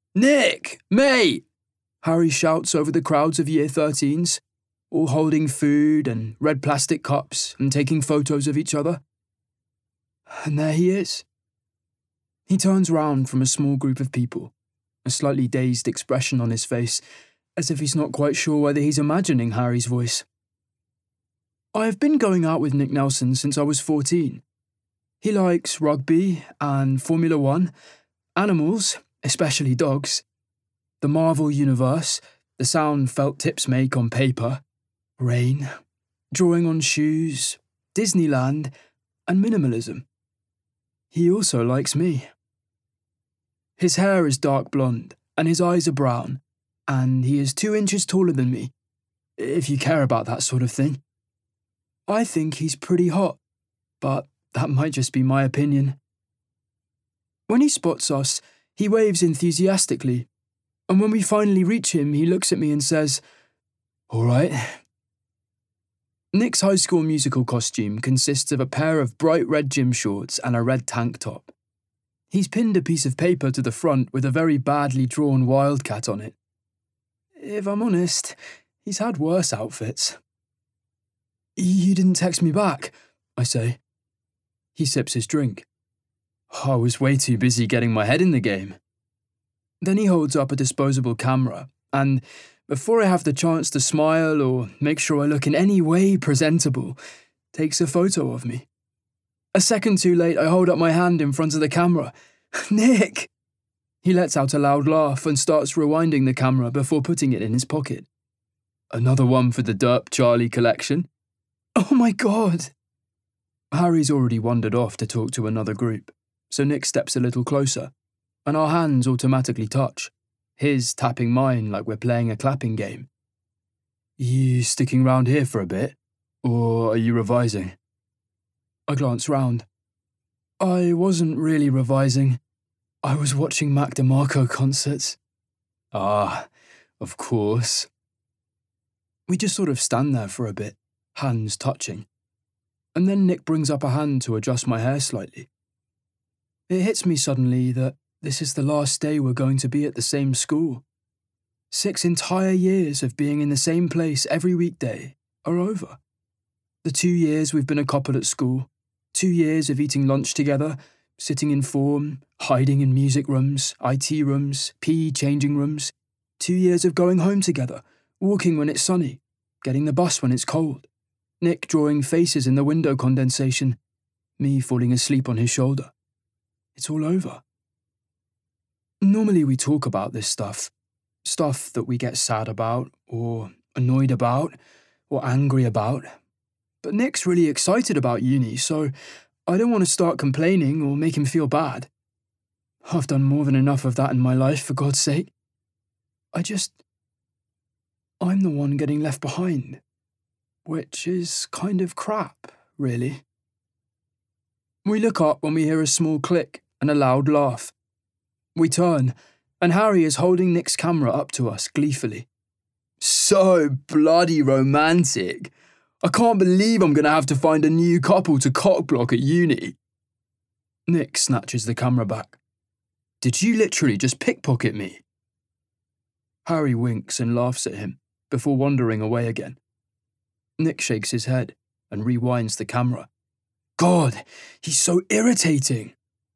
Nick! Mate! Harry shouts over the crowds of Year 13s, all holding food and red plastic cups and taking photos of each other. And there he is. He turns round from a small group of people, a slightly dazed expression on his face, as if he's not quite sure whether he's imagining Harry's voice. I have been going out with Nick Nelson since I was 14. He likes rugby and Formula One, animals, especially dogs, the Marvel Universe, the sound felt tips make on paper, rain, drawing on shoes, Disneyland, and minimalism. He also likes me. His hair is dark blonde, and his eyes are brown, and he is 2 inches taller than me, if you care about that sort of thing. I think he's pretty hot, but that might just be my opinion. When he spots us, he waves enthusiastically, and when we finally reach him, he looks at me and says, "All right." Nick's High School Musical costume consists of a pair of bright red gym shorts and a red tank top. He's pinned a piece of paper to the front with a very badly drawn wildcat on it. If I'm honest, he's had worse outfits. "You didn't text me back," I say. He sips his drink. "I was way too busy getting my head in the game." Then he holds up a disposable camera, and before I have the chance to smile or make sure I look in any way presentable, takes a photo of me. A second too late, I hold up my hand in front of the camera. "Nick!" He lets out a loud laugh and starts rewinding the camera before putting it in his pocket. "Another one for the Derp Charlie collection?" "Oh my God!" Harry's already wandered off to talk to another group, so Nick steps a little closer, and our hands automatically touch, his tapping mine like we're playing a clapping game. "You sticking round here for a bit, or are you revising?" I glance round. I wasn't really revising. I was watching Mac DeMarco concerts. "Ah, of course." We just sort of stand there for a bit, hands touching. And then Nick brings up a hand to adjust my hair slightly. It hits me suddenly that this is the last day we're going to be at the same school. 6 entire years of being in the same place every weekday are over. The 2 years we've been a couple at school, 2 years of eating lunch together, sitting in form, hiding in music rooms, IT rooms, PE changing rooms, 2 years of going home together, walking when it's sunny, getting the bus when it's cold, Nick drawing faces in the window condensation, me falling asleep on his shoulder. It's all over. Normally we talk about this stuff that we get sad about, or annoyed about, or angry about. But Nick's really excited about uni, so I don't want to start complaining or make him feel bad. I've done more than enough of that in my life, for God's sake. I'm the one getting left behind, which is kind of crap, really. We look up when we hear a small click and a loud laugh. We turn, and Harry is holding Nick's camera up to us gleefully. "So bloody romantic. I can't believe I'm going to have to find a new couple to cockblock at uni." Nick snatches the camera back. "Did you literally just pickpocket me?" Harry winks and laughs at him, before wandering away again. Nick shakes his head and rewinds the camera. "God, he's so irritating."